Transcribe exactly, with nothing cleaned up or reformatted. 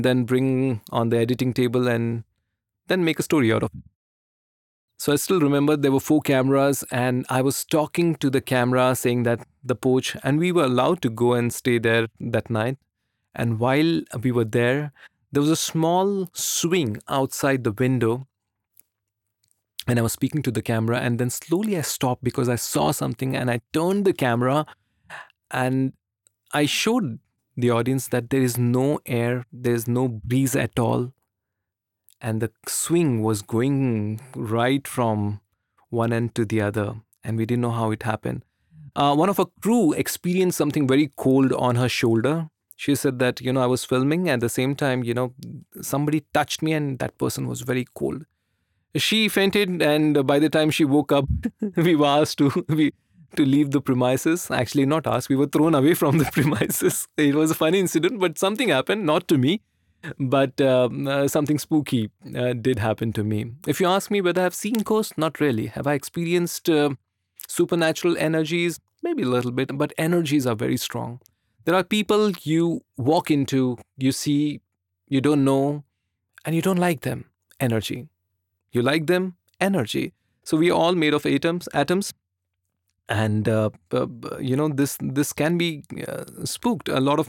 then bring on the editing table and then make a story out of it. So I still remember there were four cameras, and I was talking to the camera saying that the poach, and we were allowed to go and stay there that night. And while we were there, there was a small swing outside the window. And I was speaking to the camera, and then slowly I stopped because I saw something, and I turned the camera and I showed the audience that there is no air, there's no breeze at all. And the swing was going right from one end to the other, and we didn't know how it happened. Uh, one of our crew experienced something very cold on her shoulder. She said that, you know, I was filming at the same time, you know, somebody touched me and that person was very cold. She fainted, and by the time she woke up, we were asked to we, to leave the premises. Actually, not asked, we were thrown away from the premises. It was a funny incident, but something happened, not to me, but um, uh, something spooky uh, did happen to me. If you ask me whether I've seen ghosts, not really. Have I experienced uh, supernatural energies? Maybe a little bit, but energies are very strong. There are people you walk into, you see, you don't know, and you don't like them. Energy. You like them? Energy. So we are all made of atoms, atoms, and uh, uh, you know this this can be uh, spooked. A lot of